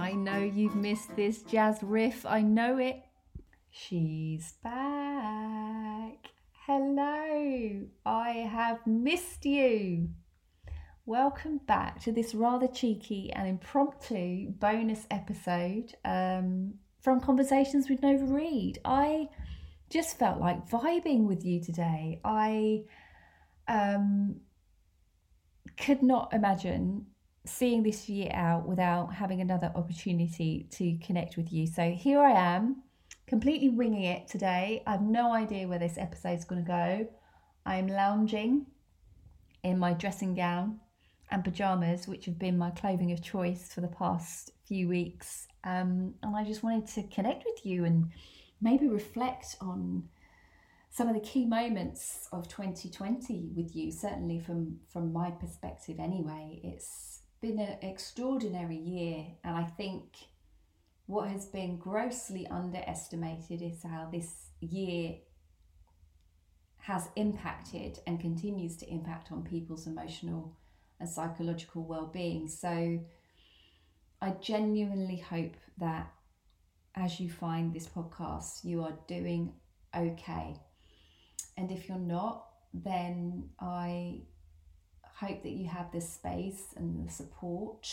I know you've missed this jazz riff. I know it. She's back. Hello. I have missed you. Welcome back to this rather cheeky and impromptu bonus episode from Conversations with Nova Reid. I just felt like vibing with you today. I could not imagine seeing this year out without having another opportunity to connect with you. So here I am, completely winging it today. I have no idea where this episode's going to go. I'm lounging in my dressing gown and pajamas, which have been my clothing of choice for the past few weeks. And I just wanted to connect with you and maybe reflect on some of the key moments of 2020 with you, certainly from my perspective anyway. It's been an extraordinary year, and I think what has been grossly underestimated is how this year has impacted and continues to impact on people's emotional and psychological well-being. So I genuinely hope that as you find this podcast, you are doing okay. And if you're not, then I hope that you have the space and the support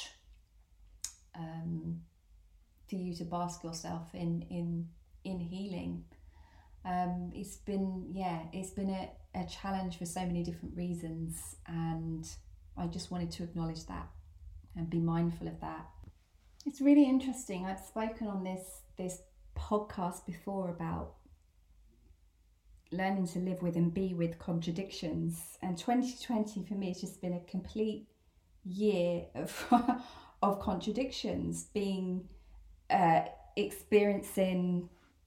for you to bask yourself in healing. It's been a challenge for so many different reasons, and I just wanted to acknowledge that and be mindful of that. It's really interesting. I've spoken on this podcast before about learning to live with and be with contradictions, and 2020 for me has just been a complete year of contradictions, being experiencing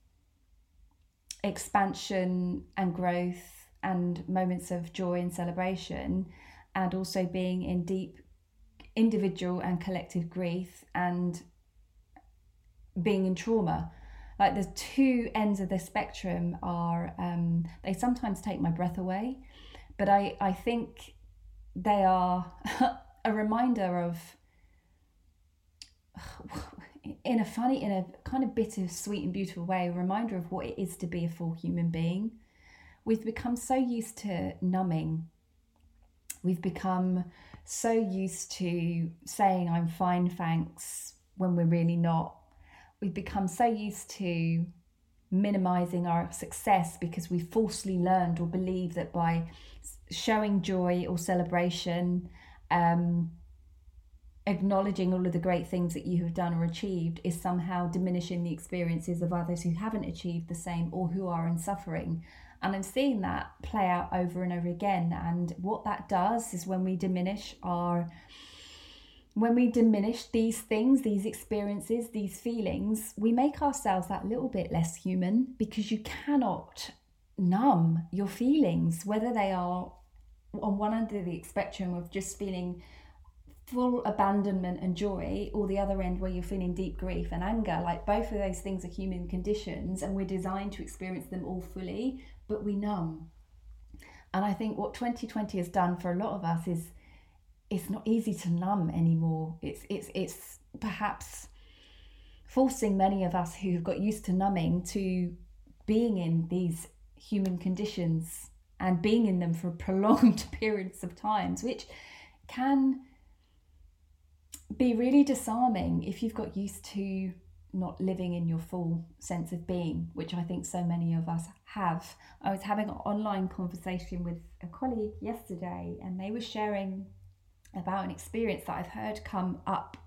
expansion and growth and moments of joy and celebration, and also being in deep individual and collective grief and being in trauma. Like the two ends of the spectrum are, they sometimes take my breath away, but I think they are a reminder of, in a kind of bittersweet and beautiful way, a reminder of what it is to be a full human being. We've become so used to numbing. We've become so used to saying, "I'm fine, thanks," when we're really not. We've become so used to minimizing our success because we falsely learned or believe that by showing joy or celebration, acknowledging all of the great things that you have done or achieved is somehow diminishing the experiences of others who haven't achieved the same or who are in suffering. And I'm seeing that play out over and over again. And what that does is when we diminish these things, these experiences, these feelings, we make ourselves that little bit less human, because you cannot numb your feelings, whether they are on one end of the spectrum of just feeling full abandonment and joy, or the other end where you're feeling deep grief and anger. Like, both of those things are human conditions, and we're designed to experience them all fully, but we numb. And I think what 2020 has done for a lot of us is it's not easy to numb anymore. It's perhaps forcing many of us who have got used to numbing to being in these human conditions and being in them for prolonged periods of times, which can be really disarming if you've got used to not living in your full sense of being, which I think so many of us have. I was having an online conversation with a colleague yesterday, and they were sharing about an experience that I've heard come up,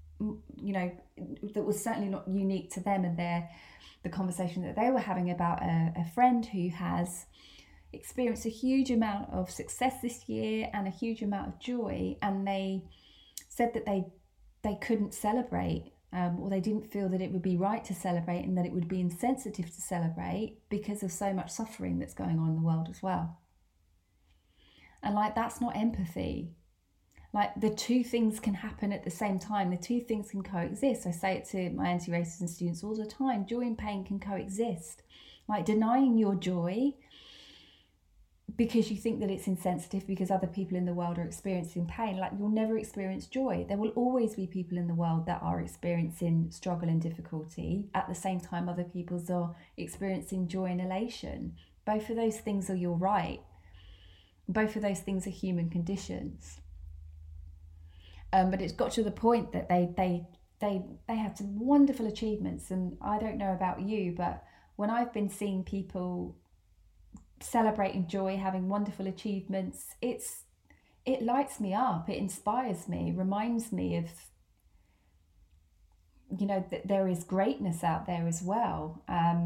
that was certainly not unique to them and the conversation that they were having about a friend who has experienced a huge amount of success this year and a huge amount of joy, and they said that they couldn't celebrate, or they didn't feel that it would be right to celebrate, and that it would be insensitive to celebrate because of so much suffering that's going on in the world as well. And that's not empathy. The two things can happen at the same time. The two things can coexist. I say it to my anti-racism students all the time. Joy and pain can coexist. Denying your joy because you think that it's insensitive because other people in the world are experiencing pain. Like, you'll never experience joy. There will always be people in the world that are experiencing struggle and difficulty. At the same time, other people are experiencing joy and elation. Both of those things are your right. Both of those things are human conditions. But it's got to the point that they have some wonderful achievements. And I don't know about you, but when I've been seeing people celebrating joy, having wonderful achievements, it lights me up, it inspires me, reminds me of, that there is greatness out there as well.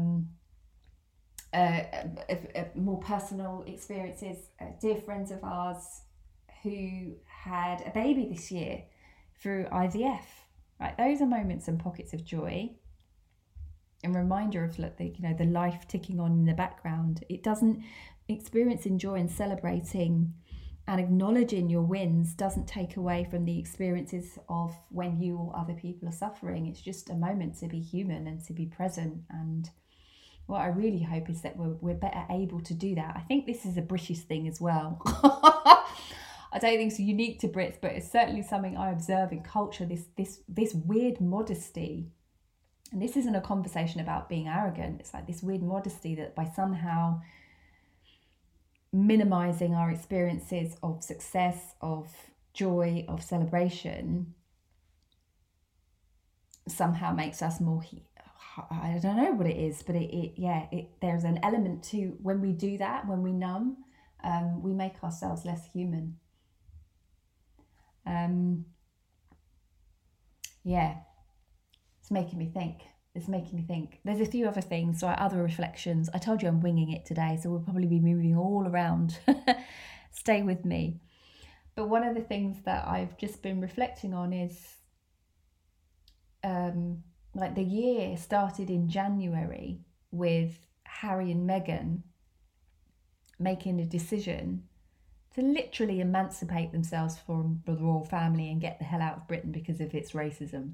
More personal experiences, dear friends of ours who had a baby this year through IVF, right? Those are moments and pockets of joy. And reminder of the life ticking on in the background. It doesn't, experiencing joy and celebrating and acknowledging your wins doesn't take away from the experiences of when you or other people are suffering. It's just a moment to be human and to be present. And what I really hope is that we're better able to do that. I think this is a British thing as well. I don't think it's unique to Brits, but it's certainly something I observe in culture. This weird modesty. And this isn't a conversation about being arrogant. It's like this weird modesty that by somehow minimizing our experiences of success, of joy, of celebration, somehow makes us more, I don't know what it is, but there's an element to when we do that, when we numb, we make ourselves less human. It's making me think. There's a few other things, so other reflections. I told you I'm winging it today, so we'll probably be moving all around. Stay with me. But one of the things that I've just been reflecting on is the year started in January with Harry and Meghan making a decision to literally emancipate themselves from the royal family and get the hell out of Britain because of its racism.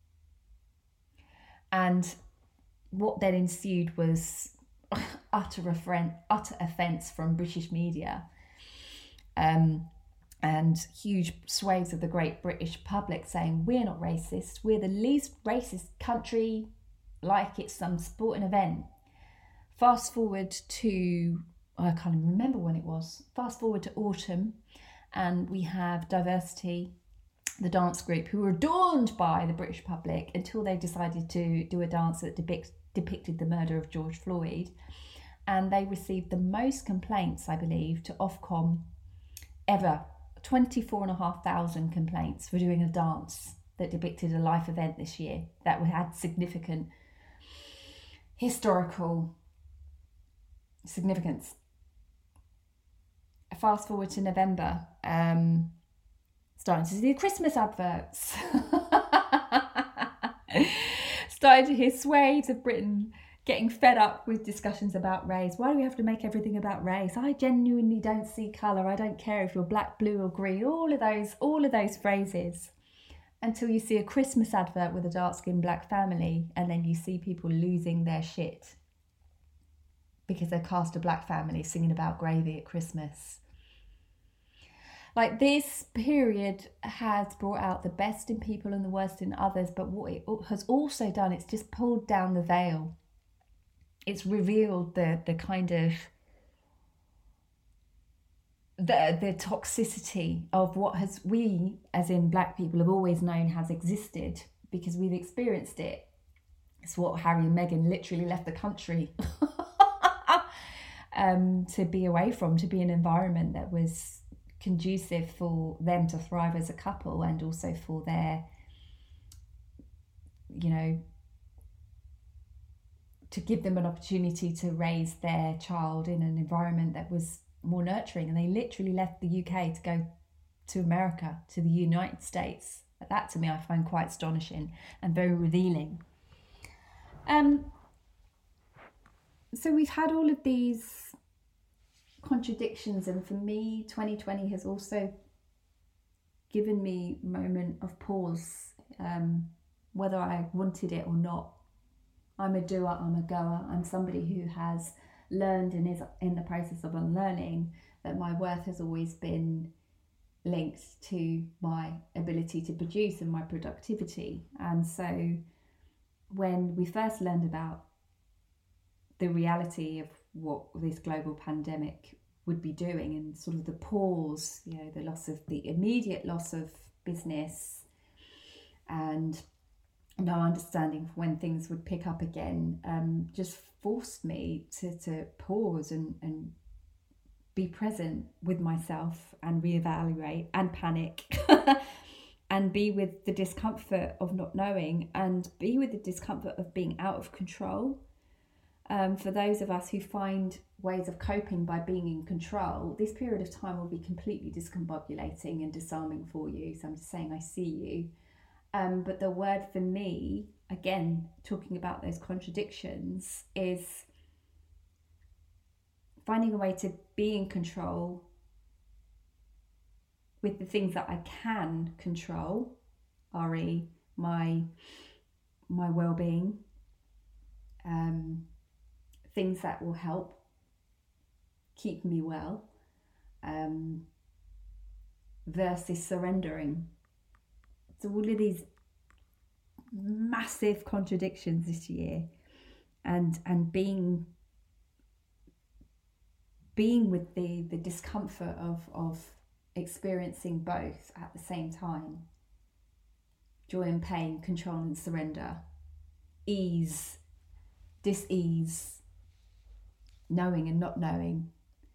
And what then ensued was utter offence from British media, and huge swathes of the great British public saying, we're not racist, we're the least racist country, like it's some sporting event. Fast forward to, I can't even remember when it was, fast forward to autumn, and we have Diversity, the dance group, who were adorned by the British public until they decided to do a dance that depicted the murder of George Floyd. And they received the most complaints, I believe, to Ofcom ever. 24,500 complaints for doing a dance that depicted a life event this year that had significant historical significance. Fast forward to November, starting to see the Christmas adverts. Starting to hear swathes of Britain getting fed up with discussions about race. Why do we have to make everything about race? I genuinely don't see colour. I don't care if you're black, blue or green. All of those phrases. Until you see a Christmas advert with a dark-skinned black family, and then you see people losing their shit because they cast a black family singing about gravy at Christmas. Like, this period has brought out the best in people and the worst in others, but what it has also done, it's just pulled down the veil. It's revealed the kind of the toxicity of what we, as in black people, have always known has existed because we've experienced it. It's what Harry and Meghan literally left the country to be away from, to be an environment that was conducive for them to thrive as a couple, and also for their, to give them an opportunity to raise their child in an environment that was more nurturing. And they literally left the UK to go to America, to the United States. That, to me, I find quite astonishing and very revealing. So we've had all of these contradictions, and for me, 2020 has also given me a moment of pause, whether I wanted it or not. I'm a doer, I'm a goer, I'm somebody who has learned and is in the process of unlearning that my worth has always been linked to my ability to produce and my productivity. And so when we first learned about the reality of what this global pandemic would be doing and sort of the pause, the immediate loss of business and no understanding for when things would pick up again, just forced me to pause and be present with myself and reevaluate and panic and be with the discomfort of not knowing and be with the discomfort of being out of control. For those of us who find ways of coping by being in control, this period of time will be completely discombobulating and disarming for you. So I'm just saying I see you. But the word for me, again, talking about those contradictions, is finding a way to be in control with the things that I can control, re my well-being, things that will help keep me well, versus surrendering. So all of these massive contradictions this year, and being with the discomfort of experiencing both at the same time. Joy and pain, control and surrender, ease, dis-ease, knowing and not knowing.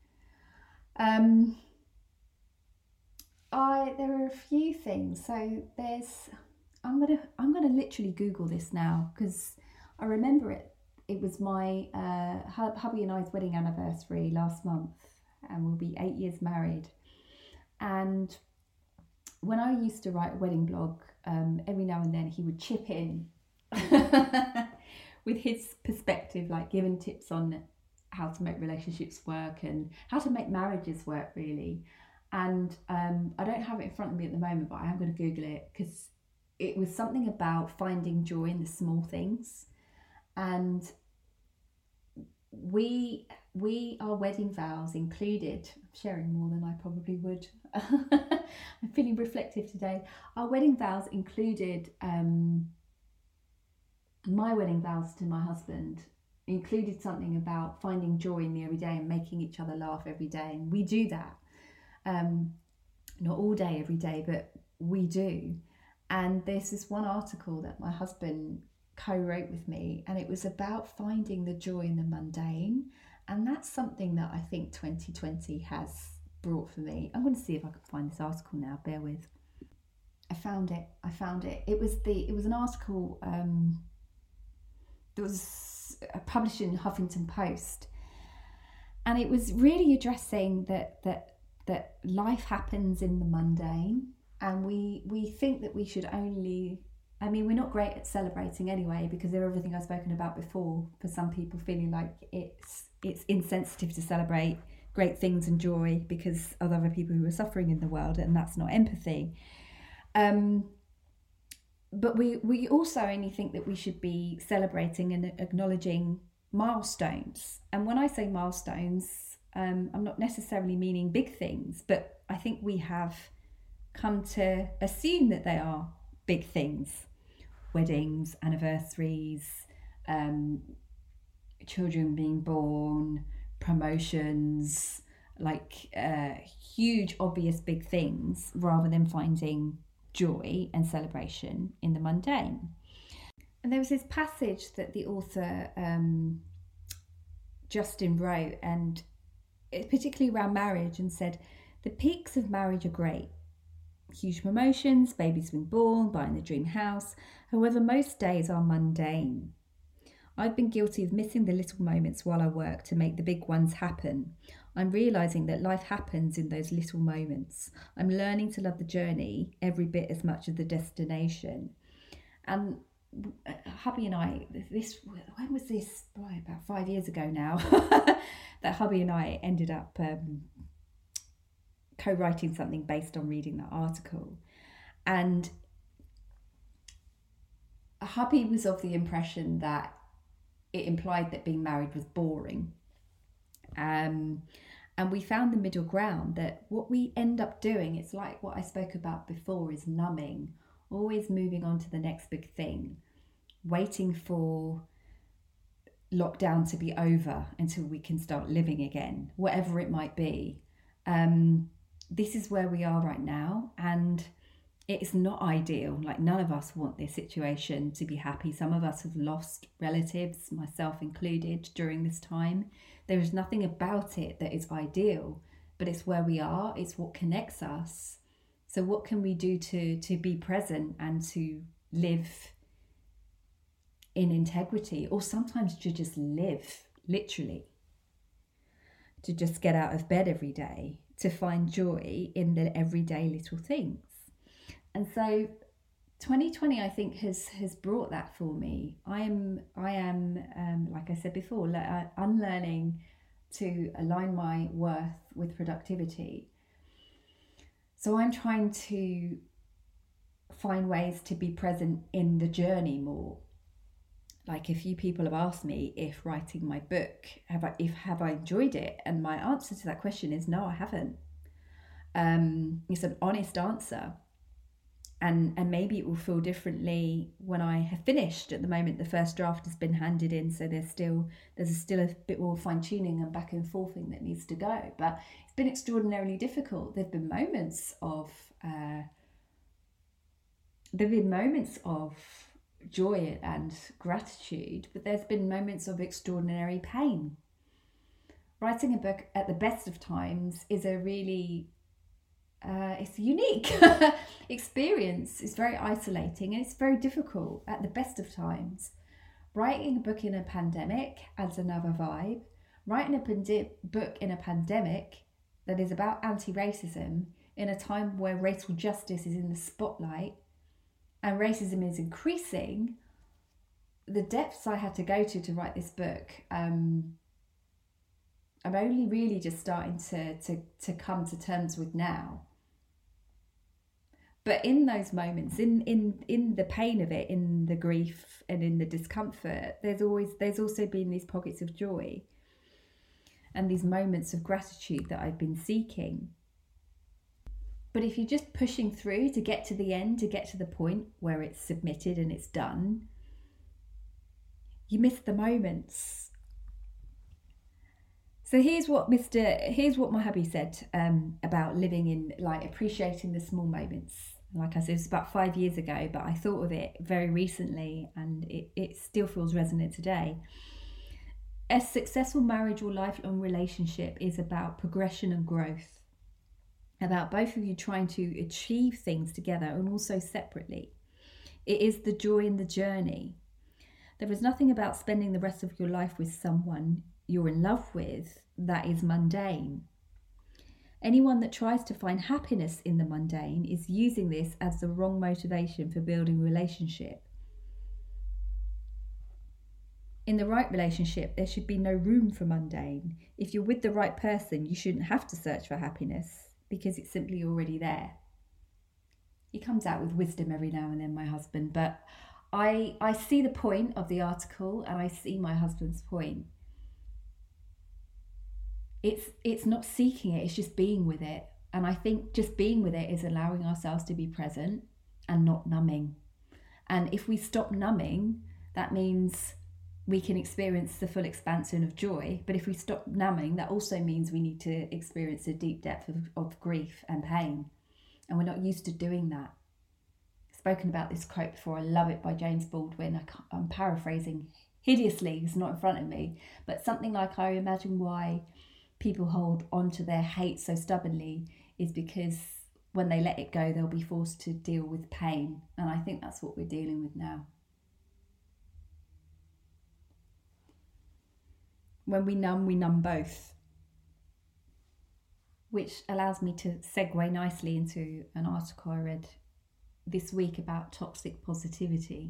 There are a few things. So I'm gonna literally Google this now because I remember it was my hubby and I's wedding anniversary last month, and we'll be 8 years married. And when I used to write a wedding blog, every now and then he would chip in with his perspective, like giving tips on how to make relationships work and how to make marriages work, really. And I don't have it in front of me at the moment, but I am going to Google it because it was something about finding joy in the small things. And our wedding vows included, I'm sharing more than I probably would. I'm feeling reflective today. Our wedding vows included, my wedding vows to my husband included something about finding joy in the everyday and making each other laugh every day. And we do that. Not all day, every day, but we do. And there's this one article that my husband co-wrote with me, and it was about finding the joy in the mundane. And that's something that I think 2020 has brought for me. I'm going to see if I can find this article now. Bear with. I found it. It was an article that was published in Huffington Post, and it was really addressing that life happens in the mundane, and we think that we should only. I mean, we're not great at celebrating anyway because of everything I've spoken about before. For some people, feeling like it's insensitive to celebrate great things and joy because of other people who are suffering in the world, and that's not empathy. But we also only think that we should be celebrating and acknowledging milestones. And when I say milestones, I'm not necessarily meaning big things, but I think we have come to assume that they are big things. Weddings, anniversaries, children being born, promotions, like huge, obvious big things, rather than finding joy and celebration in the mundane. And there was this passage that the author Justin wrote, and it's particularly around marriage, and said, "The peaks of marriage are great. Huge promotions, babies being born, buying the dream house. However, most days are mundane. I've been guilty of missing the little moments while I work to make the big ones happen. I'm realising that life happens in those little moments. I'm learning to love the journey every bit as much as the destination." And hubby and I, when was this? Right, about 5 years ago now, that hubby and I ended up co-writing something based on reading that article. And hubby was of the impression that it implied that being married was boring. And we found the middle ground, that what we end up doing, it's like what I spoke about before, is numbing, always moving on to the next big thing, waiting for lockdown to be over until we can start living again, whatever it might be. This is where we are right now, and it's not ideal. Like, none of us want this situation to be happy. Some of us have lost relatives, myself included, during this time. There is nothing about it that is ideal, but it's where we are. It's what connects us. So what can we do to be present and to live in integrity, or sometimes to just live, literally, to just get out of bed every day, to find joy in the everyday little things. And so 2020, I think, has brought that for me. I am like I said before, unlearning to align my worth with productivity. So I'm trying to find ways to be present in the journey more. Like, a few people have asked me if writing my book, have I enjoyed it? And my answer to that question is no, I haven't. It's an honest answer. And maybe it will feel differently when I have finished. At the moment, the first draft has been handed in, so there's still a bit more fine tuning and back and forthing that needs to go. But it's been extraordinarily difficult. There've been moments of joy and gratitude, but there's been moments of extraordinary pain. Writing a book at the best of times is a really it's a unique experience. It's very isolating and it's very difficult at the best of times. Writing a book in a pandemic adds another vibe. Writing a book in a pandemic that is about anti-racism in a time where racial justice is in the spotlight and racism is increasing, the depths I had to go to write this book, I'm only really just starting to come to terms with now. But in those moments, in the pain of it, in the grief and in the discomfort, there's also been these pockets of joy and these moments of gratitude that I've been seeking. But if you're just pushing through to get to the end, to get to the point where it's submitted and it's done, you miss the moments. So here's what my hubby said about living in, like, appreciating the small moments. Like I said, it was about 5 years ago, but I thought of it very recently and it still feels resonant today. A successful marriage or lifelong relationship is about progression and growth, about both of you trying to achieve things together and also separately. It is the joy in the journey. There is nothing about spending the rest of your life with someone you're in love with that is mundane. Anyone that tries to find happiness in the mundane is using this as the wrong motivation for building a relationship. In the right relationship, there should be no room for mundane. If you're with the right person, you shouldn't have to search for happiness because it's simply already there. He comes out with wisdom every now and then, my husband, but I see the point of the article and I see my husband's point. It's not seeking it, it's just being with it. And I think just being with it is allowing ourselves to be present and not numbing. And if we stop numbing, that means we can experience the full expansion of joy. But if we stop numbing, that also means we need to experience a deep depth of grief and pain. And we're not used to doing that. I've spoken about this quote before. I love it, by James Baldwin. I'm paraphrasing hideously, it's not in front of me. But something like, I imagine why people hold on to their hate so stubbornly is because when they let it go, they'll be forced to deal with pain. And I think that's what we're dealing with now. When we numb both. Which allows me to segue nicely into an article I read this week about toxic positivity.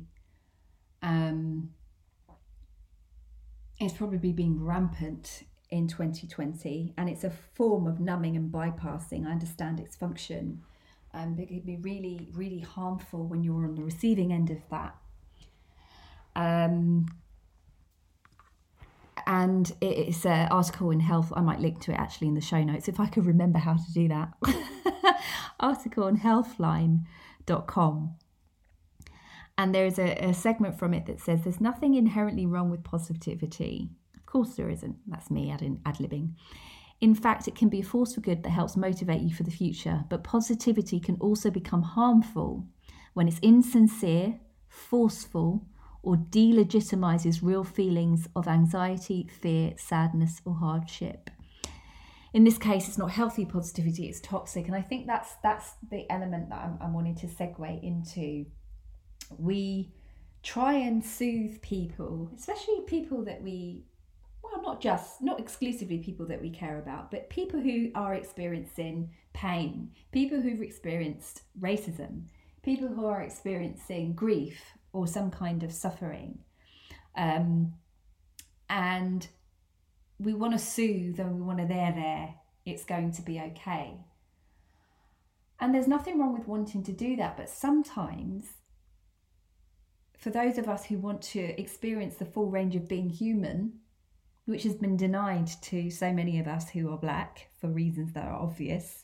It's probably been rampant in 2020, and it's a form of numbing and bypassing. I understand its function, but it can be really, really harmful when you're on the receiving end of that. And it's an article in Health. I might link to it actually in the show notes if I could remember how to do that. Article on healthline.com. And there is a segment from it that says there's nothing inherently wrong with positivity. Of course there isn't. That's me ad-libbing. In fact, it can be a force for good that helps motivate you for the future. But positivity can also become harmful when it's insincere, forceful, or delegitimizes real feelings of anxiety, fear, sadness, or hardship. In this case, it's not healthy positivity, it's toxic. And I think that's the element that I'm wanting to segue into. We try and soothe people, especially people that not exclusively people that we care about, but people who are experiencing pain, people who've experienced racism, people who are experiencing grief or some kind of suffering. And we want to soothe and we want to there, it's going to be okay. And there's nothing wrong with wanting to do that, but sometimes for those of us who want to experience the full range of being human, which has been denied to so many of us who are Black for reasons that are obvious,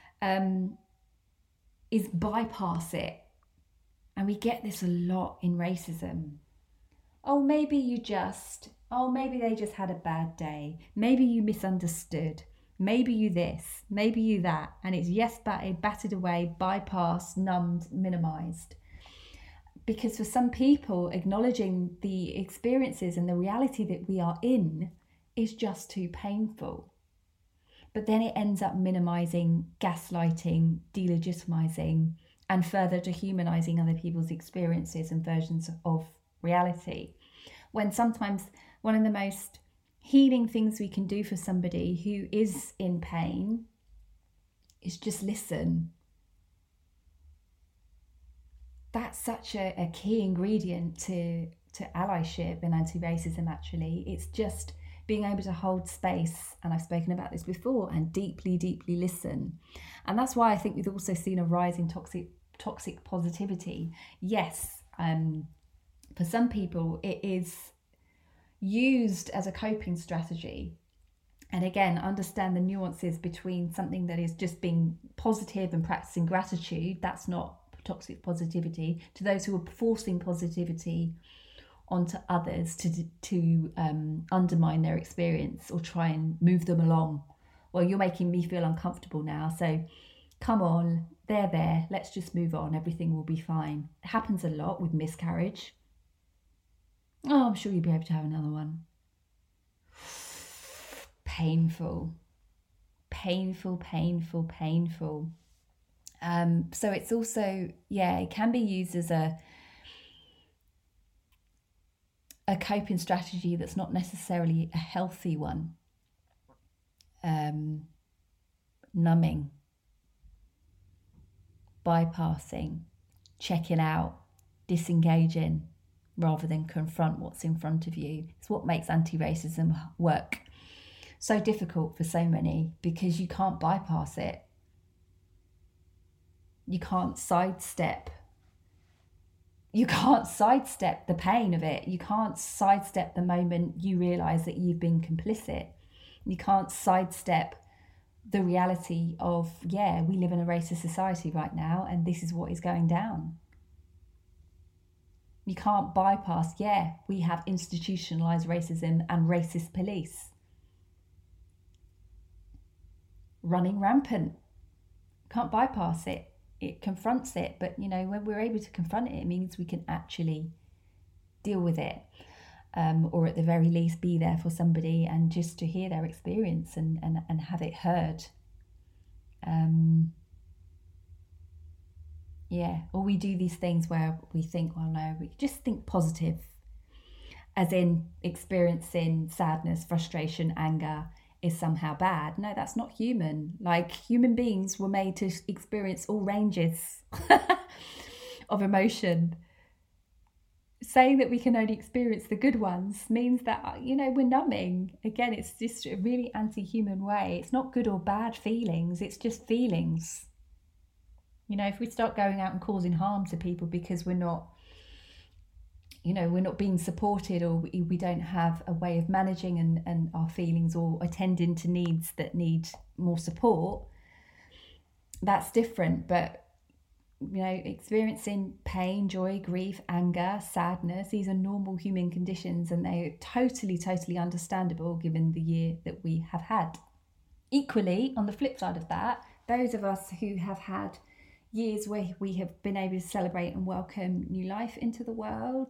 is bypass it. And we get this a lot in racism. Maybe they just had a bad day. Maybe you misunderstood. Maybe you this, maybe you that. And it's battered away, bypassed, numbed, minimized. Because for some people, acknowledging the experiences and the reality that we are in is just too painful. But then it ends up minimizing, gaslighting, delegitimizing, and further dehumanizing other people's experiences and versions of reality. When sometimes one of the most healing things we can do for somebody who is in pain is just listen. That's such a key ingredient to allyship and anti-racism, actually. It's just being able to hold space, and I've spoken about this before, and deeply, deeply listen. And that's why I think we've also seen a rise in toxic positivity. Yes, for some people it is used as a coping strategy. And again, understand the nuances between something that is just being positive and practicing gratitude. That's not toxic positivity. To those who are forcing positivity onto others to undermine their experience or try and move them along. Well, you're making me feel uncomfortable now, so come on, there, let's just move on, everything will be fine. It happens a lot with miscarriage. I'm sure you'll be able to have another one. Painful. So it's also, it can be used as a coping strategy that's not necessarily a healthy one. Numbing, bypassing, checking out, disengaging, rather than confront what's in front of you. It's what makes anti-racism work so difficult for so many, because you can't bypass it. You can't sidestep the pain of it. You can't sidestep the moment you realise that you've been complicit. You can't sidestep the reality of, we live in a racist society right now and this is what is going down. You can't bypass, we have institutionalised racism and racist police running rampant. Can't bypass it. It confronts it, but when we're able to confront it, it means we can actually deal with it, or at the very least be there for somebody and just to hear their experience and have it heard. Or we do these things where we think, we just think positive, as in experiencing sadness, frustration, anger is somehow bad. No, that's not human. Like, human beings were made to experience all ranges of emotion. Saying that we can only experience the good ones means that, we're numbing. Again, it's just a really anti-human way. It's not good or bad feelings, it's just feelings. If we start going out and causing harm to people because we're not, we're not being supported, or we don't have a way of managing and our feelings, or attending to needs that need more support, that's different. But experiencing pain, joy, grief, anger, sadness, these are normal human conditions, and they're totally understandable given the year that we have had. Equally, on the flip side of that, those of us who have had years where we have been able to celebrate and welcome new life into the world,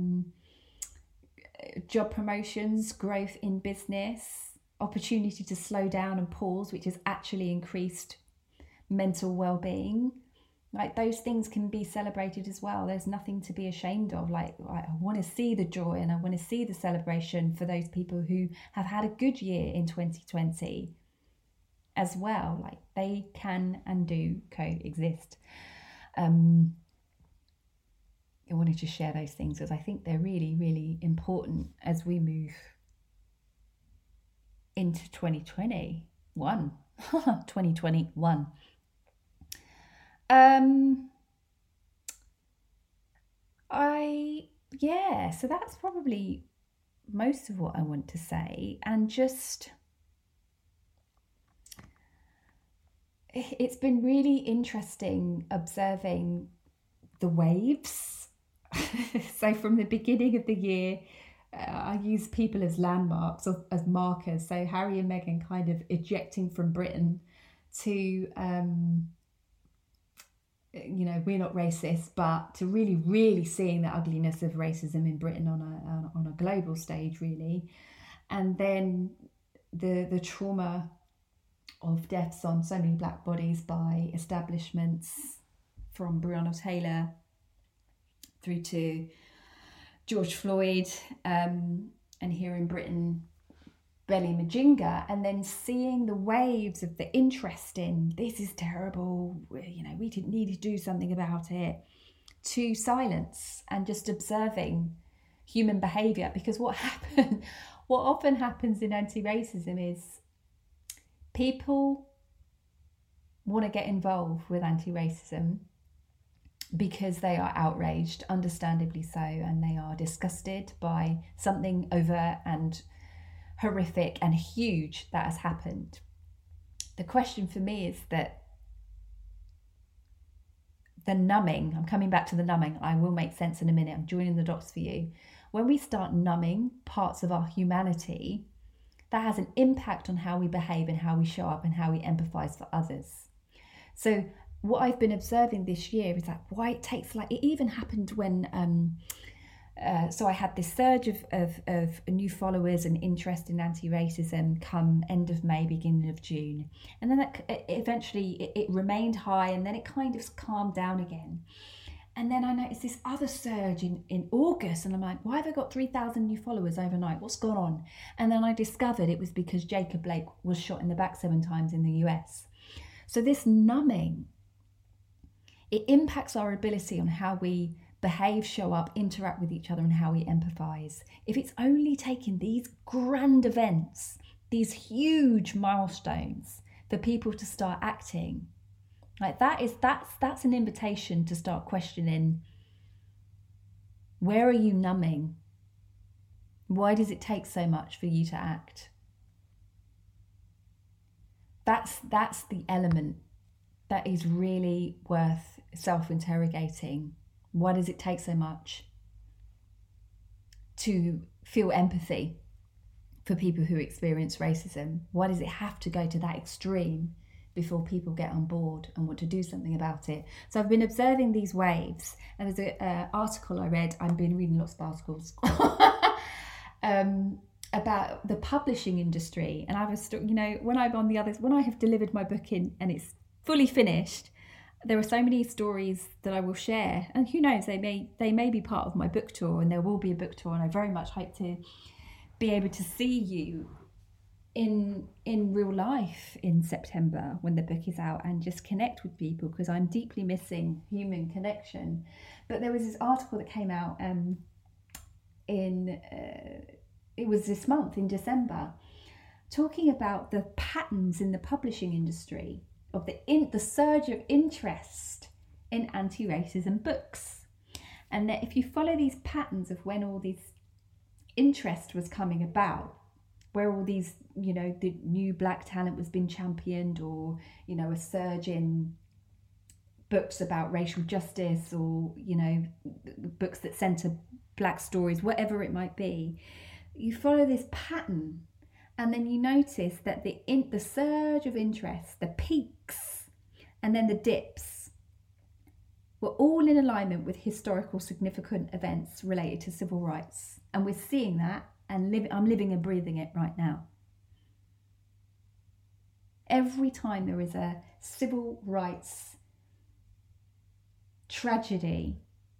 job promotions, growth in business, opportunity to slow down and pause, which has actually increased mental well-being, like those things can be celebrated as well. There's nothing to be ashamed of. Like, I want to see the joy and I want to see the celebration for those people who have had a good year in 2020 as well. Like, they can and do coexist. I wanted to share those things because I think they're really important as we move into 2021. 2021. So that's probably most of what I want to say. And just, it's been really interesting observing the waves. So from the beginning of the year, I use people as landmarks, or as markers. So Harry and Meghan kind of ejecting from Britain to, we're not racist, but to really seeing the ugliness of racism in Britain on a global stage, really. And then the trauma of deaths on so many black bodies by establishments, from Breonna Taylor through to George Floyd, and here in Britain, Belly Majinga, and then seeing the waves of the interest in, this is terrible, we didn't need to do something about it, to silence and just observing human behaviour. Because what often happens in anti-racism is people want to get involved with anti-racism because they are outraged, understandably so, and they are disgusted by something overt and horrific and huge that has happened. The question for me is that the numbing, I'm coming back to the numbing, I will make sense in a minute, I'm joining the dots for you. When we start numbing parts of our humanity, that has an impact on how we behave and how we show up and how we empathise for others. So what I've been observing this year is that why it takes, like, it even happened when so I had this surge of new followers and interest in anti-racism come end of May, beginning of June. And then eventually it remained high, and then it kind of calmed down again. And then I noticed this other surge in August, and I'm like, why have I got 3,000 new followers overnight? What's gone on? And then I discovered it was because Jacob Blake was shot in the back 7 times in the US. So this numbing, it impacts our ability on how we behave, show up, interact with each other, and how we empathise. If it's only taking these grand events, these huge milestones, for people to start acting, like that's an invitation to start questioning, where are you numbing? Why does it take so much for you to act? That's the element that is really worth self-interrogating. Why does it take so much to feel empathy for people who experience racism? Why does it have to go to that extreme before people get on board and want to do something about it? So I've been observing these waves, and there's an article I read, I've been reading lots of articles, about the publishing industry. And I was, when I have delivered my book in and it's fully finished, there are so many stories that I will share, and who knows, they may be part of my book tour, and there will be a book tour, and I very much hope to be able to see you in real life in September when the book is out, and just connect with people, because I'm deeply missing human connection. But there was this article that came out it was this month in December, talking about the patterns in the publishing industry of the surge of interest in anti-racism books. And that if you follow these patterns of when all this interest was coming about, where all these, you know, the new black talent was being championed, or, you know, a surge in books about racial justice, or, you know, books that centre black stories, whatever it might be, you follow this pattern, and then you notice that the surge of interest, the peaks, and then the dips were all in alignment with historical significant events related to civil rights. And we're seeing that, and I'm living and breathing it right now. Every time there is a civil rights tragedy,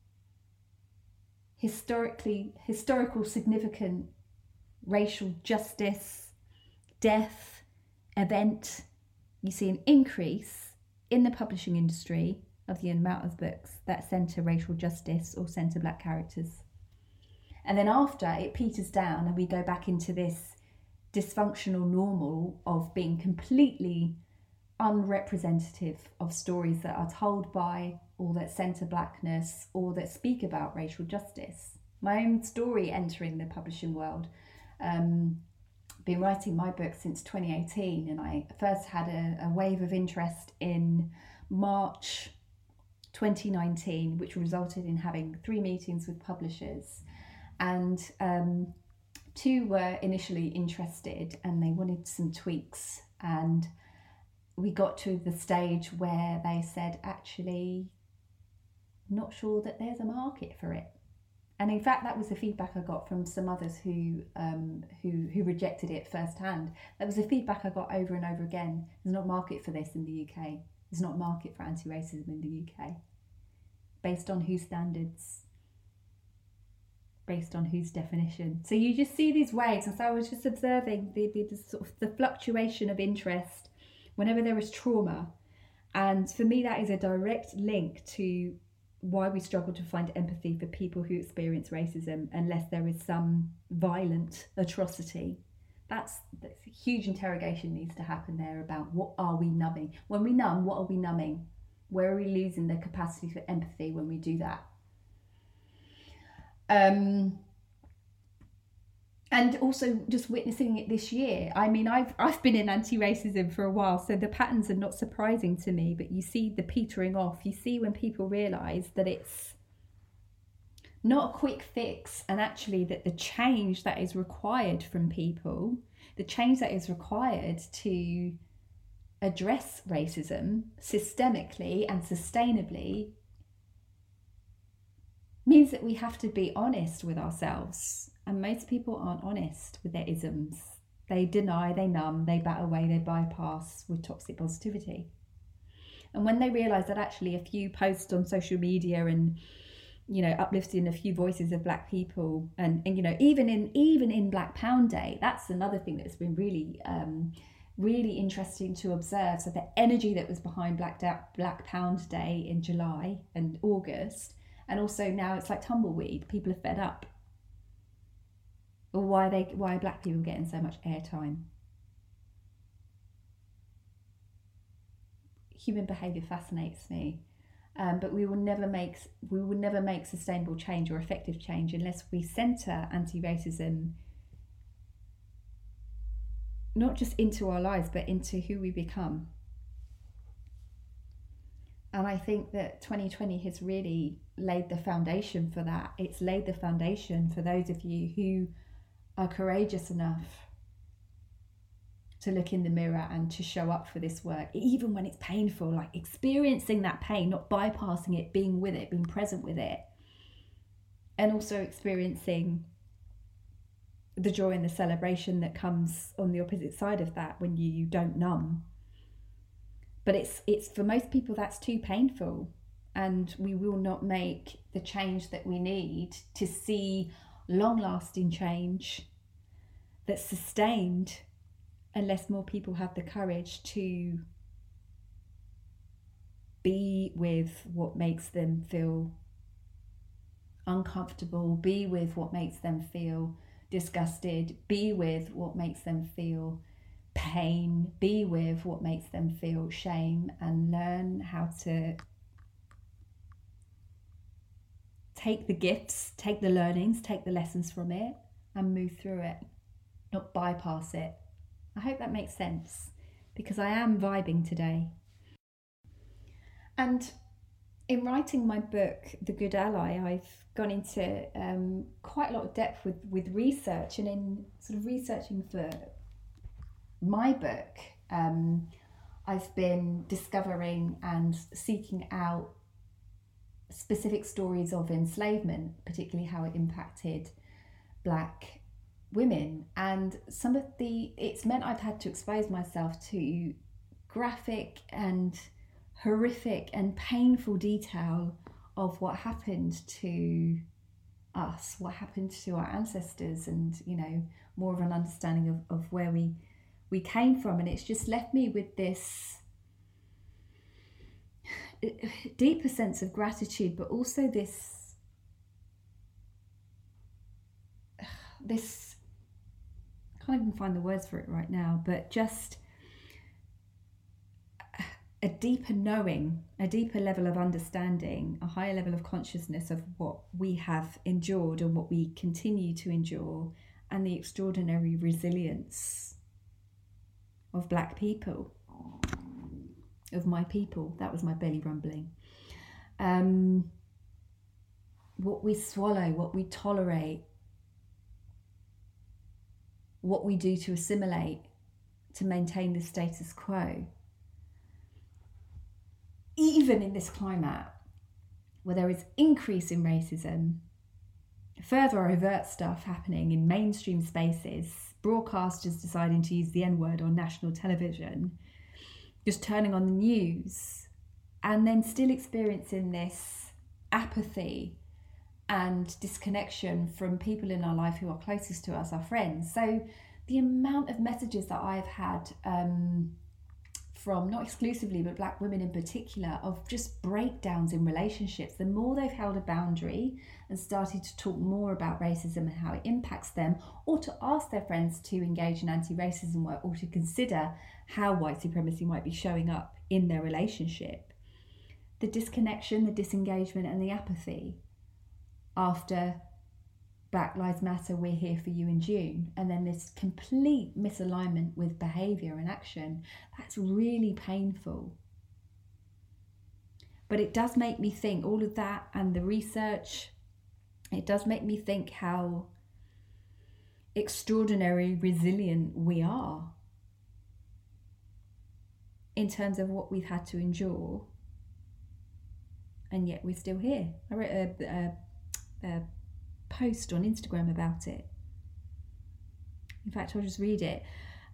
historical significant racial justice, death, event, you see an increase in the publishing industry of the amount of books that centre racial justice or centre black characters. And then after, it peters down and we go back into this dysfunctional normal of being completely unrepresentative of stories that are told by or that centre blackness or that speak about racial justice. My own story entering the publishing world, been writing my book since 2018, and I first had a wave of interest in March 2019, which resulted in having 3 meetings with publishers, and 2 were initially interested and they wanted some tweaks, and we got to the stage where they said, actually, not sure that there's a market for it. And in fact, that was the feedback I got from some others who rejected it firsthand. That was the feedback I got over and over again. There's not a market for this in the UK. There's not a market for anti-racism in the UK. Based on whose standards? Based on whose definition? So you just see these waves. And so I was just observing the sort of the fluctuation of interest whenever there is trauma. And for me, that is a direct link to why we struggle to find empathy for people who experience racism unless there is some violent atrocity. That's a huge interrogation needs to happen there about what are we numbing? When we numb, what are we numbing? Where are we losing the capacity for empathy when we do that? And also just witnessing it this year. I mean, I've been in anti-racism for a while, so the patterns are not surprising to me, but you see the petering off. You see when people realise that it's not a quick fix, and actually that the change that is required from people, the change that is required to address racism systemically and sustainably, means that we have to be honest with ourselves. And most people aren't honest with their isms. They deny, they numb, they bat away, they bypass with toxic positivity. And when they realise that actually a few posts on social media and, you know, uplifting a few voices of black people, and you know, even in Black Pound Day, that's another thing that's been really really interesting to observe. So the energy that was behind Black Pound Day in July and August, and also now it's like tumbleweed. People are fed up. Or why are black people getting so much airtime? Human behaviour fascinates me, but we will never make sustainable change or effective change unless we centre anti-racism not just into our lives, but into who we become. And I think that 2020 has really laid the foundation for that. It's laid the foundation for those of you who are courageous enough to look in the mirror and to show up for this work, even when it's painful, like experiencing that pain, not bypassing it, being with it, being present with it, and also experiencing the joy and the celebration that comes on the opposite side of that when you don't numb. But it's for most people that's too painful, and we will not make the change that we need to see long-lasting change that's sustained unless more people have the courage to be with what makes them feel uncomfortable, be with what makes them feel disgusted, be with what makes them feel pain, be with what makes them feel shame, and learn how to take the gifts, take the learnings, take the lessons from it and move through it, not bypass it. I hope that makes sense, because I am vibing today. And in writing my book, The Good Ally, I've gone into quite a lot of depth with research, and in sort of researching for my book, I've been discovering and seeking out specific stories of enslavement, particularly how it impacted Black women. And it's meant I've had to expose myself to graphic and horrific and painful detail of what happened to us, what happened to our ancestors, and more of an understanding of where we came from. And it's just left me with this deeper sense of gratitude, but also this I can't even find the words for it right now, but just a deeper knowing, a deeper level of understanding, a higher level of consciousness of what we have endured and what we continue to endure, and the extraordinary resilience of Black people, of my people. That was my belly rumbling. What we swallow, what we tolerate, what we do to assimilate, to maintain the status quo. Even in this climate where there is increase in racism, further overt stuff happening in mainstream spaces, broadcasters deciding to use the N-word on national television, just turning on the news, and then still experiencing this apathy and disconnection from people in our life who are closest to us, our friends. So the amount of messages that I've had from, not exclusively, but Black women in particular, of just breakdowns in relationships, the more they've held a boundary and started to talk more about racism and how it impacts them, or to ask their friends to engage in anti-racism work, or to consider how white supremacy might be showing up in their relationship, the disconnection, the disengagement and the apathy after Black Lives Matter, we're here for you in June, and then this complete misalignment with behaviour and action, that's really painful. But it does make me think, all of that and the research, it does make me think how extraordinary resilient we are in terms of what we've had to endure, and yet we're still here. I wrote a post on Instagram about it. In fact, I'll just read it.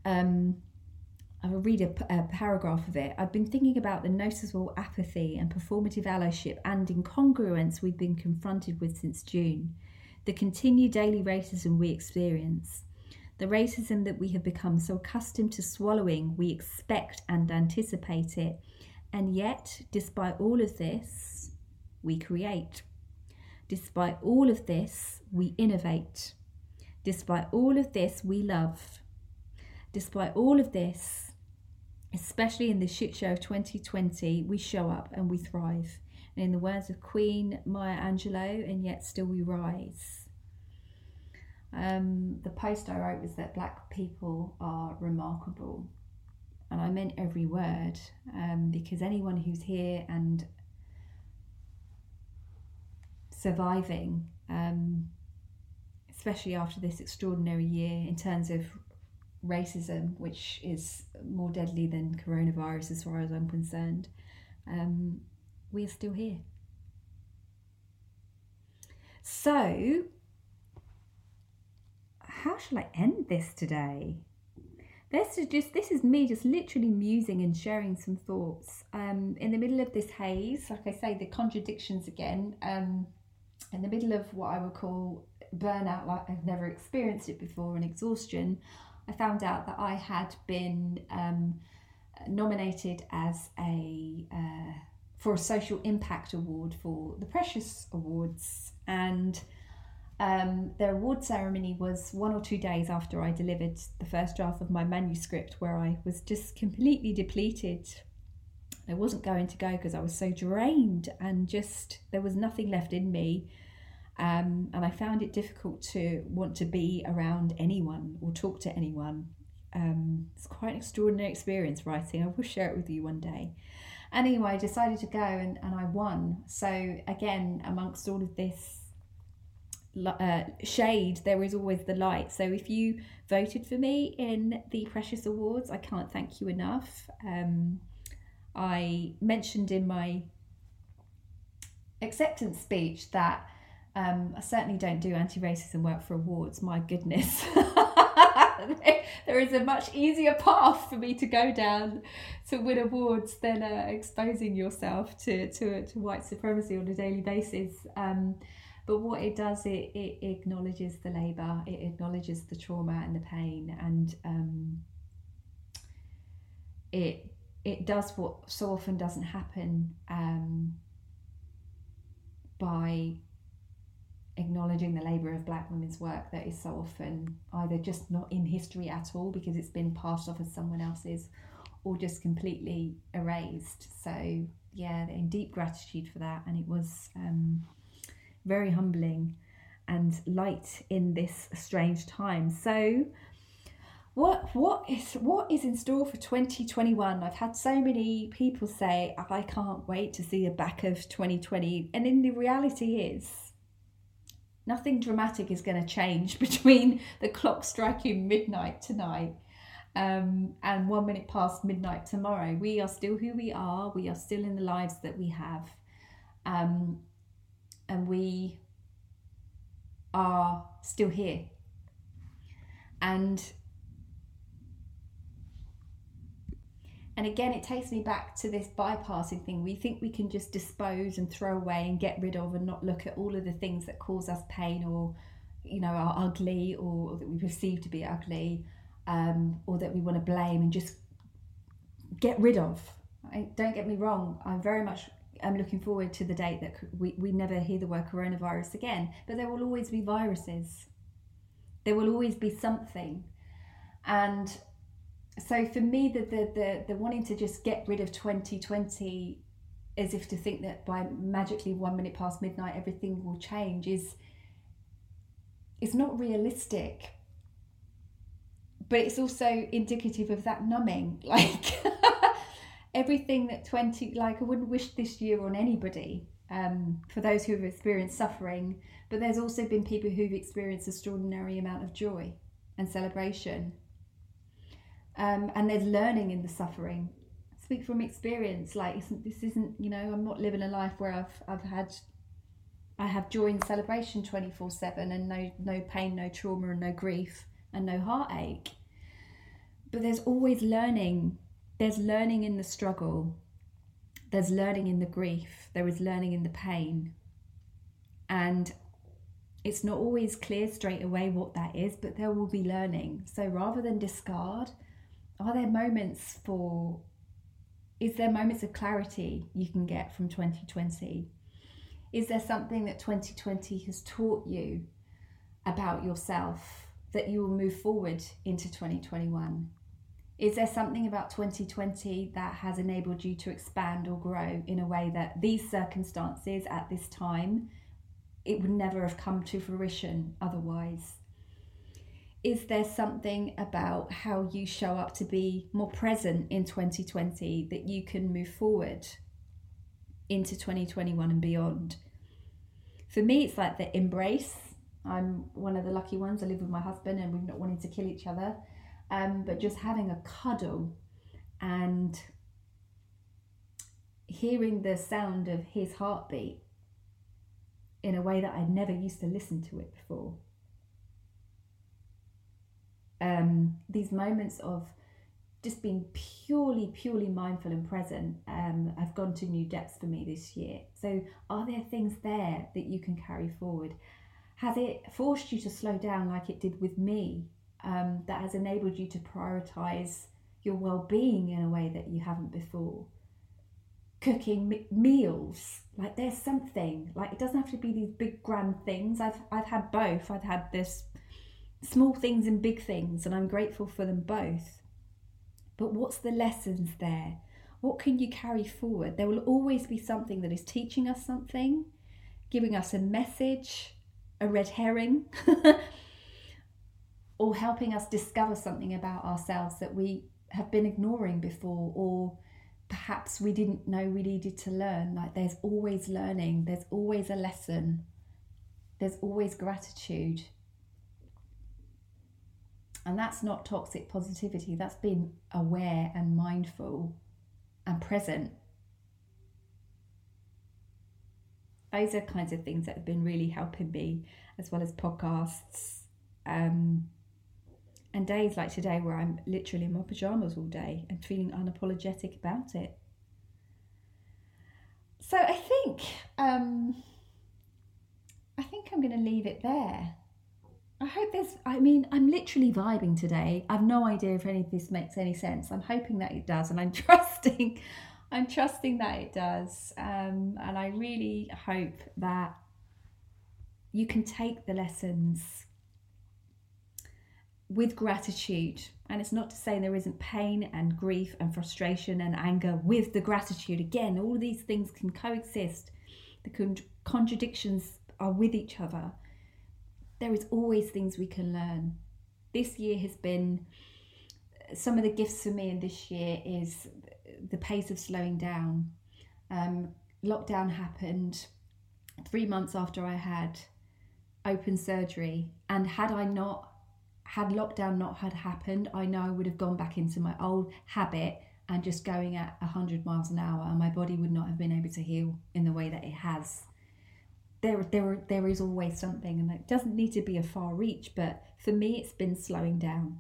I will read a paragraph of it. I've been thinking about the noticeable apathy and performative allyship and incongruence we've been confronted with since June. The continued daily racism we experience. The racism that we have become so accustomed to swallowing, we expect and anticipate it. And yet, despite all of this, we create. Despite all of this, we innovate. Despite all of this, we love. Despite all of this, especially in the shit show of 2020, we show up and we thrive. And in the words of Queen Maya Angelou, and yet still we rise. The post I wrote was that Black people are remarkable. And I meant every word, because anyone who's here and surviving, especially after this extraordinary year in terms of racism, which is more deadly than coronavirus as far as I'm concerned, we are still here. So, how shall I end this today? This is me just literally musing and sharing some thoughts in the middle of this haze. Like I say, the contradictions again, in the middle of what I would call burnout, like I've never experienced it before, and exhaustion. I found out that I had been nominated as for a social impact award for the Precious Awards, and their award ceremony was 1 or 2 days after I delivered the first draft of my manuscript, where I was just completely depleted. I wasn't going to go because I was so drained, and just there was nothing left in me. And I found it difficult to want to be around anyone or talk to anyone. It's quite an extraordinary experience writing. I will share it with you one day. Anyway, I decided to go and I won. So again, amongst all of this shade, there is always the light. So if you voted for me in the Precious Awards, I can't thank you enough. I mentioned in my acceptance speech that I certainly don't do anti-racism work for awards. My goodness. There is a much easier path for me to go down to win awards than exposing yourself to white supremacy on a daily basis. But what it does, it acknowledges the labour, it acknowledges the trauma and the pain, and it does what so often doesn't happen by acknowledging the labour of Black women's work that is so often either just not in history at all because it's been passed off as someone else's, or just completely erased. So yeah, in deep gratitude for that, and it was very humbling and light in this strange time. So what is in store for 2021? I've had so many people say, I can't wait to see the back of 2020, and in the reality is nothing dramatic is going to change between the clock striking midnight tonight and 1 minute past midnight tomorrow. We are still who we are. We are still in the lives that we have. And we are still here. And again, it takes me back to this bypassing thing. We think we can just dispose and throw away and get rid of and not look at all of the things that cause us pain, or, you know, are ugly, or that we perceive to be ugly, or that we want to blame and just get rid of. Don't get me wrong, I very much am looking forward to the date that we never hear the word coronavirus again, but there will always be viruses. There will always be something. And so for me, the wanting to just get rid of 2020 as if to think that by magically 1 minute past midnight everything will change is not realistic. But it's also indicative of that numbing. Like everything that I wouldn't wish this year on anybody, for those who have experienced suffering, but there's also been people who've experienced extraordinary amount of joy and celebration. And there's learning in the suffering. Speak from experience. Like this isn't, you know, I'm not living a life where I have joy and celebration 24/7 and no pain, no trauma, and no grief and no heartache. But there's always learning. There's learning in the struggle. There's learning in the grief. There is learning in the pain. And it's not always clear straight away what that is, but there will be learning. So rather than discard, is there moments of clarity you can get from 2020? Is there something that 2020 has taught you about yourself that you will move forward into 2021? Is there something about 2020 that has enabled you to expand or grow in a way that these circumstances at this time, it would never have come to fruition otherwise? Is there something about how you show up to be more present in 2020 that you can move forward into 2021 and beyond? For me, it's like the embrace. I'm one of the lucky ones. I live with my husband and we've not wanted to kill each other. But just having a cuddle and hearing the sound of his heartbeat in a way that I'd never used to listen to it before. These moments of just being purely mindful and present have gone to new depths for me this year. So are there things there that you can carry forward? Has it forced you to slow down like it did with me, that has enabled you to prioritise your well-being in a way that you haven't before? Cooking meals, like there's something, like it doesn't have to be these big grand things. I've had both. I've had this small things and big things, and I'm grateful for them both. But what's the lessons there? What can you carry forward? There will always be something that is teaching us something, giving us a message, a red herring or helping us discover something about ourselves that we have been ignoring before, or perhaps we didn't know we needed to learn. Like, there's always learning, there's always a lesson, there's always gratitude. And that's not toxic positivity, that's being aware and mindful and present. Those are kinds of things that have been really helping me, as well as podcasts. And days like today where I'm literally in my pajamas all day and feeling unapologetic about it. So I think I'm going to leave it there. I hope I'm literally vibing today. I've no idea if any of this makes any sense. I'm hoping that it does, and I'm trusting that it does. And I really hope that you can take the lessons with gratitude. And it's not to say there isn't pain and grief and frustration and anger with the gratitude. Again, all of these things can coexist. The contradictions are with each other. There is always things we can learn. This year has been, some of the gifts for me in this year is the pace of slowing down. Lockdown happened 3 months after I had open surgery, and had lockdown not had happened, I know I would have gone back into my old habit and just going at 100 miles an hour, and my body would not have been able to heal in the way that it has. There is always something, and it doesn't need to be a far reach, but for me it's been slowing down,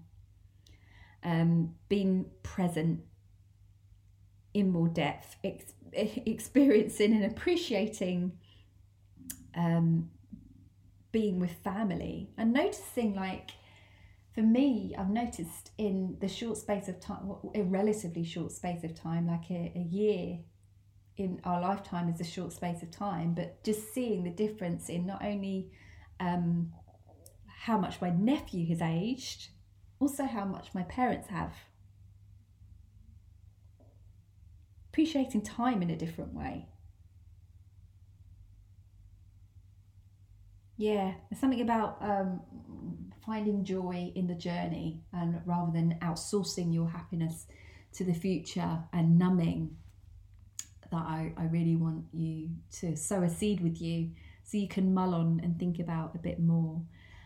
being present in more depth, experiencing and appreciating being with family, and noticing, like, for me, I've noticed in the short space of time, a relatively short space of time, like a year in our lifetime is a short space of time, but just seeing the difference in not only how much my nephew has aged, also how much my parents have. Appreciating time in a different way. Yeah, there's something about finding joy in the journey, and rather than outsourcing your happiness to the future and numbing, that I really want you to sow a seed with you so you can mull on and think about a bit more.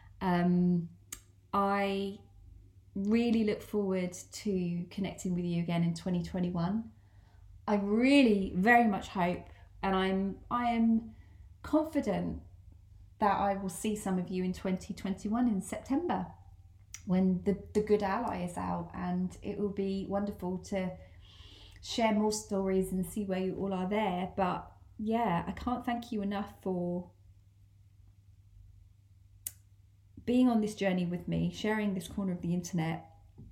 I really look forward to connecting with you again in 2021. I really very much hope, and I am confident that I will see some of you in 2021 in September, when the Good Ally is out, and it will be wonderful to share more stories and see where you all are there. But yeah, I can't thank you enough for being on this journey with me, sharing this corner of the internet,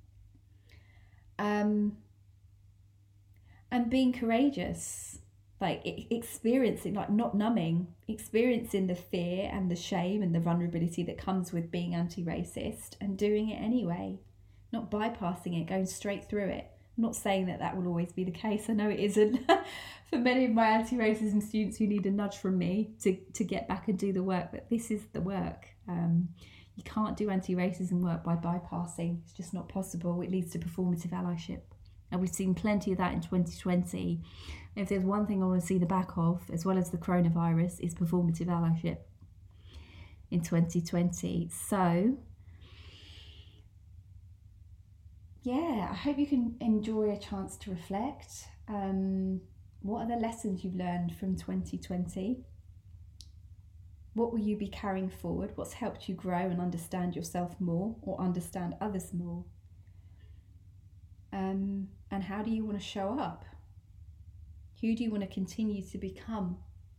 and being courageous, like experiencing, like not numbing, experiencing the fear and the shame and the vulnerability that comes with being anti-racist, and doing it anyway, not bypassing it, going straight through it. I'm not saying that will always be the case. I know it isn't for many of my anti-racism students who need a nudge from me to get back and do the work, but this is the work. You can't do anti-racism work by bypassing. It's just not possible. It leads to performative allyship. And we've seen plenty of that in 2020. If there's one thing I want to see the back of, as well as the coronavirus, is performative allyship in 2020. So, yeah, I hope you can enjoy a chance to reflect. What are the lessons you've learned from 2020? What will you be carrying forward? What's helped you grow and understand yourself more, or understand others more? And how do you want to show up? Who do you want to continue to become?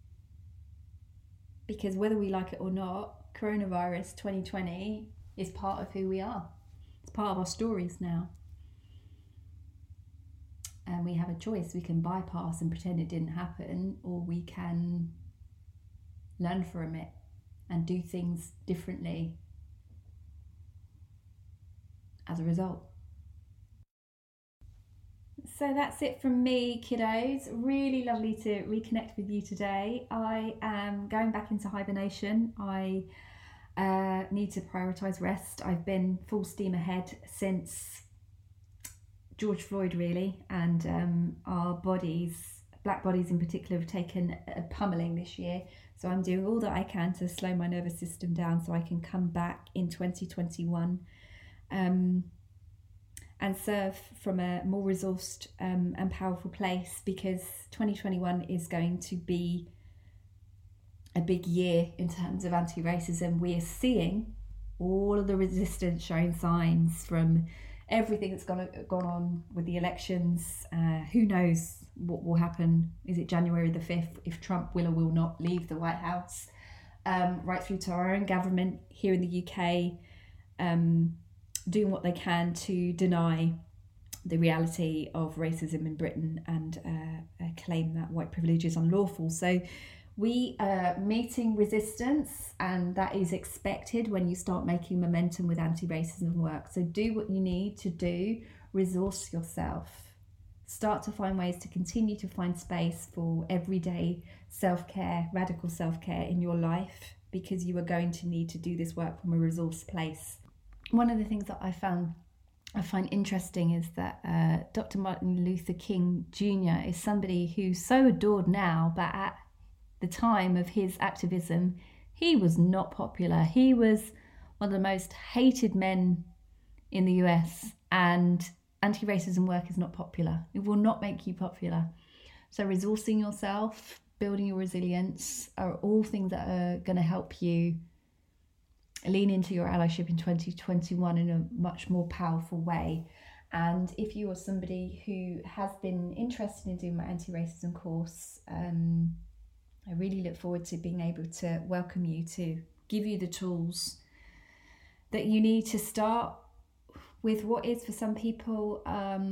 Because whether we like it or not, coronavirus 2020 is part of who we are. It's part of our stories now. And we have a choice. We can bypass and pretend it didn't happen, or we can learn from it and do things differently as a result. So that's it from me, kiddos. Really lovely to reconnect with you today. I am going back into hibernation. I need to prioritise rest. I've been full steam ahead since George Floyd, really, and our bodies, black bodies in particular, have taken a pummeling this year. So I'm doing all that I can to slow my nervous system down so I can come back in 2021 and serve from a more resourced and powerful place, because 2021 is going to be a big year in terms of anti-racism. We are seeing all of the resistance showing signs from everything that's gone on with the elections. Who knows what will happen? Is it January the 5th if Trump will or will not leave the White House? Right through to our own government here in the UK, doing what they can to deny the reality of racism in Britain and claim that white privilege is unlawful. So we are meeting resistance, and that is expected when you start making momentum with anti-racism work. So do what you need to do, resource yourself, start to find ways to continue to find space for everyday self-care, radical self-care in your life, because you are going to need to do this work from a resource place. One of the things that I find interesting is that Dr. Martin Luther King Jr. is somebody who's so adored now, but at the time of his activism, he was not popular. He was one of the most hated men in the US, and anti-racism work is not popular. It will not make you popular. So resourcing yourself, building your resilience are all things that are going to help you lean into your allyship in 2021 in a much more powerful way. And if you are somebody who has been interested in doing my anti-racism course, I really look forward to being able to welcome you, to give you the tools that you need to start with what is for some people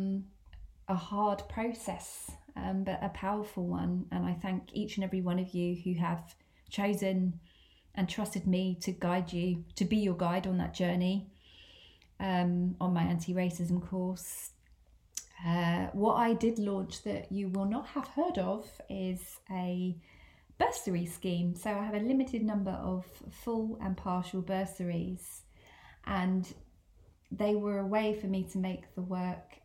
a hard process, but a powerful one. And I thank each and every one of you who have chosen and trusted me to guide you, to be your guide on that journey on my anti-racism course. What I did launch that you will not have heard of is a bursary scheme. So I have a limited number of full and partial bursaries, and they were a way for me to make the work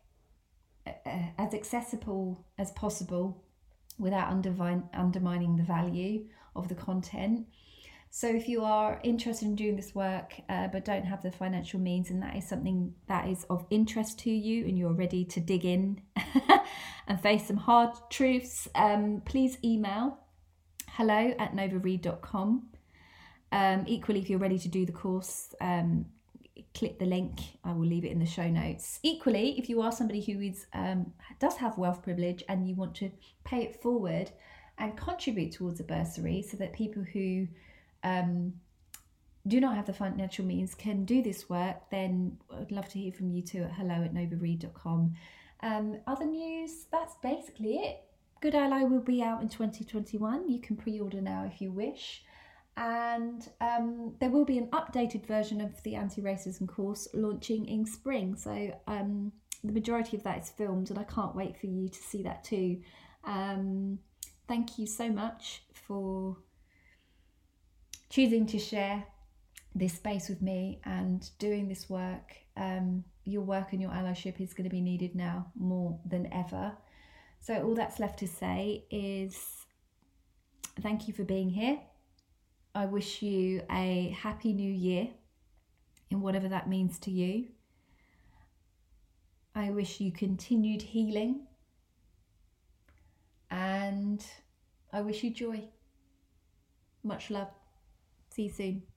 as accessible as possible without undermining the value of the content. So if you are interested in doing this work but don't have the financial means, and that is something that is of interest to you and you're ready to dig in and face some hard truths, please email hello@novaread.com. Equally, if you're ready to do the course, click the link. I will leave it in the show notes. Equally, if you are somebody who is does have wealth privilege and you want to pay it forward and contribute towards a bursary so that people who do not have the financial means can do this work, then I'd love to hear from you too at hello@novaread.com. Other news, that's basically it. Good Ally will be out in 2021. You can pre-order now if you wish. And there will be an updated version of the anti-racism course launching in spring. So the majority of that is filmed, and I can't wait for you to see that too. Thank you so much for choosing to share this space with me and doing this work. Your work and your allyship is going to be needed now more than ever. So all that's left to say is thank you for being here. I wish you a happy new year in whatever that means to you. I wish you continued healing, and I wish you joy. Much love. See you soon.